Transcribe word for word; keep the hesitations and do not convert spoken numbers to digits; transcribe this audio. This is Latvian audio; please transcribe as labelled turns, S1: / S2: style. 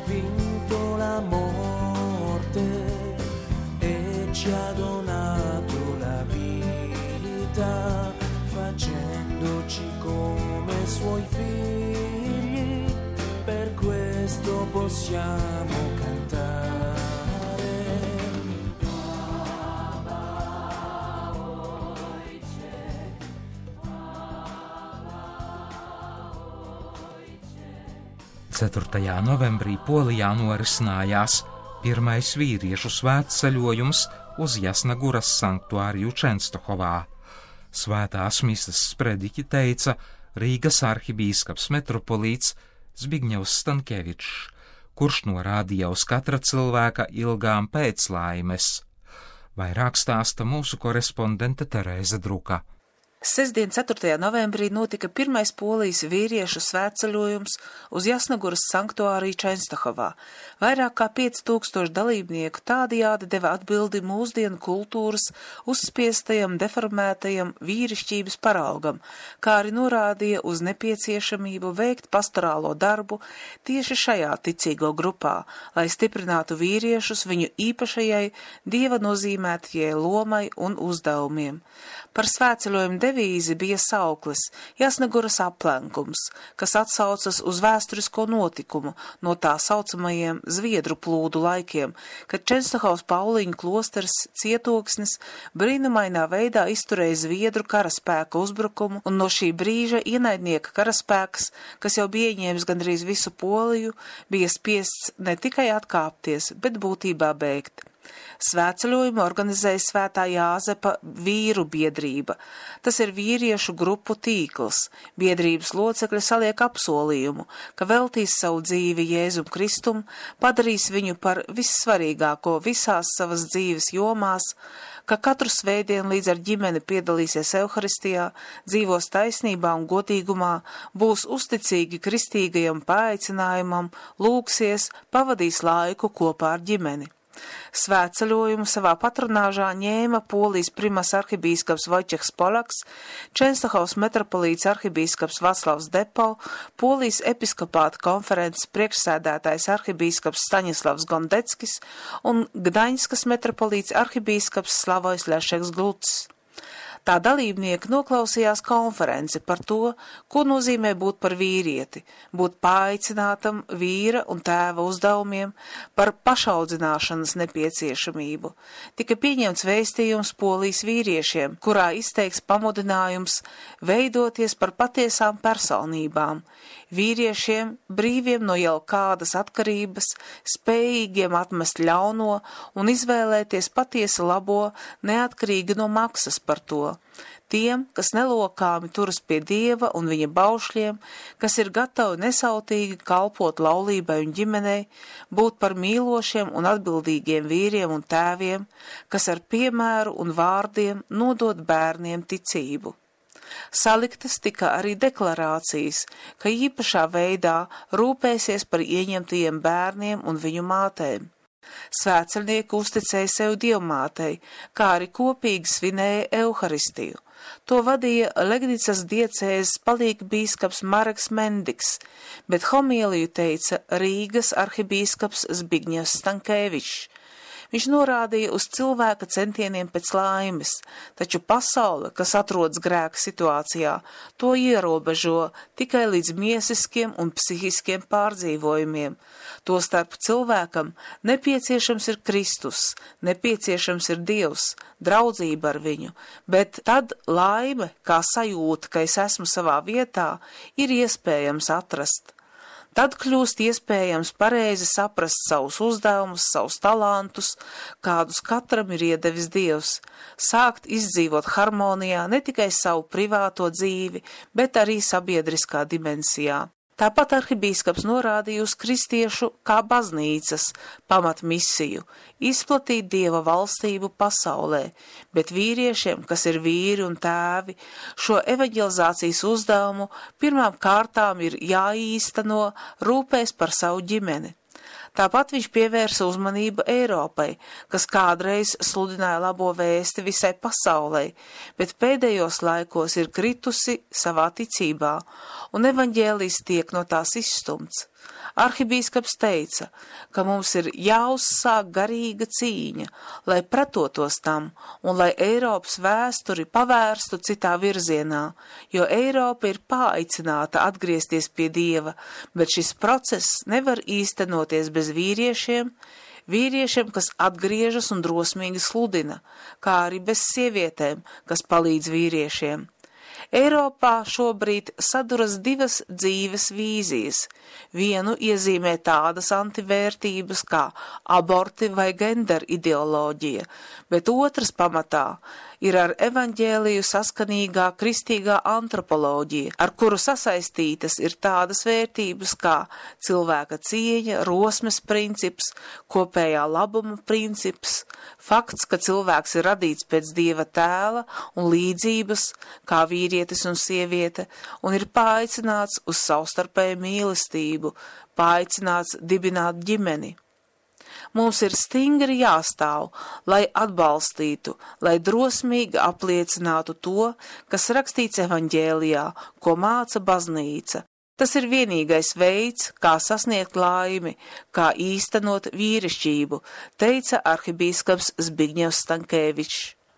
S1: vinto la morte e ci ha donato la vita, facendoci come suoi figli, per questo possiamo cantare.
S2: ceturtajā novembrī Polijā norisinājās pirmais vīriešu svētceļojums uz Jasnaguras sanktuāriju Čenstohovā. Svētās misas sprediķi teica Rīgas arhibīskaps metropolīts Zbigņevs Stankevičs, kurš norādīja uz katra cilvēka ilgām pēclaimes. Vairāk stāsta mūsu korespondente Terēza Druka.
S3: Sestdien, ceturtajā novembrī, notika pirmais Polijas vīriešu svētceļojums uz Jasnaguras sanktuāriju Čenstohovā. Vairāk kā pieci tūkstoši dalībnieku tādējādi deva atbildi mūsdienu kultūras uzspiestajam, deformētajam vīrišķības paraugam, kā arī norādīja uz nepieciešamību veikt pastorālo darbu tieši šajā ticīgo grupā, lai stiprinātu vīriešus viņu īpašajai dieva nozīmētajai lomai un uzdevumiem. Par svētceļojumu devīzi bija sauklis Jasnaguras aplenkums, kas atsaucas uz vēsturisko notikumu no tā saucamajiem Zviedru plūdu laikiem, kad Čenstohovas Pauliņu klosters cietoksnis brīnumainā veidā izturēja Zviedru karaspēka uzbrukumu, un no šī brīža ienaidnieka karaspēks, kas jau bija ieņēmis gandrīz visu Poliju, bija spiests ne tikai atkāpties, bet būtībā bēgt. Svētceļojumu organizēja Svētā Jāzepa vīru biedrība. Tas ir vīriešu grupu tīkls. Biedrības locekļi saliek apsolījumu, ka veltīs savu dzīvi Jēzum Kristum, padarīs viņu par vissvarīgāko visās savas dzīves jomās, ka katru svētdienu līdz ar ģimeni piedalīsies Euharistijā, dzīvos taisnībā un godīgumā, būs uzticīgi kristīgajam paaicinājumam, lūgsies, pavadīs laiku kopā ar ģimeni. Svētceļojumu savā patronāžā ņēma Polijas primas arhibīskaps Vojķehs Polaks, Čenstohovas metropolīts arhibīskaps Vaclavs Depo, Polijas episkopāta konferences priekšsēdētājs arhibīskaps Staņislavs Gondeckis un Gdaņskas metropolīts arhibīskaps Slavojs Ļašeks Glucs. Tā dalībnieki noklausījās konferenci par to, ko nozīmē būt par vīrieti, būt paaicinātam vīra un tēva uzdevumiem, par pašaudzināšanas nepieciešamību. Tika pieņemts vēstījums Polijas vīriešiem, kurā izteiks pamudinājums veidoties par patiesām personībām, vīriešiem brīviem no jau kādas atkarības, spējīgiem atmest ļauno un izvēlēties patiesi labo, neatkarīgi no maksas par to. Tiem, kas nelokāmi turas pie Dieva un viņa baušļiem, kas ir gatavi nesautīgi kalpot laulībai un ģimenei, būt par mīlošiem un atbildīgiem vīriem un tēviem, kas ar piemēru un vārdiem nodod bērniem ticību. Saliktas tika arī deklarācijas, ka īpašā veidā rūpēsies par ieņemtajiem bērniem un viņu mātēm. Svētceļnieki uzticēja sev Dievmātei, kā arī kopīgi svinēja Euharistiju. To vadīja Legnicas diecēzes palīgbīskaps Mareks Mendiks, bet homīliju teica Rīgas arhibīskaps Zbigņevs Stankevičs. Viņš norādīja uz cilvēka centieniem pēc laimes, taču pasaule, kas atrodas grēka situācijā, to ierobežo tikai līdz miesiskiem un psihiskiem pārdzīvojumiem. Tostarp cilvēkam nepieciešams ir Kristus, nepieciešams ir Dievs, draudzība ar viņu, bet tad laime, kā sajūta, ka es esmu savā vietā, ir iespējams atrast. Tad kļūst iespējams pareizi saprast savus uzdevumus, savus talantus, kādus katram ir iedevis Dievs, sākt izdzīvot harmonijā ne tikai savu privāto dzīvi, bet arī sabiedriskā dimensijā. Tāpat arhibīskaps norādīja uz kristiešu kā baznīcas pamatmisiju – izplatīt Dieva valstību pasaulē, bet vīriešiem, kas ir vīri un tēvi, šo evaņģelizācijas uzdevumu pirmām kārtām ir jāīsteno rūpēs par savu ģimeni. Tāpat viņš pievērsa uzmanību Eiropai, kas kādreiz sludināja labo vēsti visai pasaulē, bet pēdējos laikos ir kritusi savā ticībā, un evaņģēlijs tiek no tās izstumts. Arhibīskaps teica, ka mums ir jāuzsāk garīga cīņa, lai pretotos tam un lai Eiropas vēsturi pavērstu citā virzienā, jo Eiropa ir paaicināta atgriezties pie Dieva, bet šis process nevar īstenoties bez vīriešiem, vīriešiem, kas atgriežas un drosmīgi sludina, kā arī bez sievietēm, kas palīdz vīriešiem. Eiropā šobrīd saduras divas dzīves vīzijas. Vienu iezīmē tādas antivērtības kā aborti vai gender ideoloģija, bet otras pamatā ir ar evaņģēliju saskanīgā kristīgā antropoloģija, ar kuru sasaistītas ir tādas vērtības kā cilvēka cieņa, rosmes princips, kopējā labuma princips, fakts, ka cilvēks ir radīts pēc Dieva tēla un līdzības, kā vīrietis un sieviete, un ir paaicināts uz savstarpēju mīlestību, paaicināts dibināt ģimeni. Mums ir stingri jāstāv, lai atbalstītu, lai drosmīgi apliecinātu to, kas rakstīts evaņģēlijā, ko māca baznīca. Tas ir vienīgais veids, kā sasniegt laimi, kā īstenot vīrišķību, teica arhibīskaps Zbigņevs Stankēvičs.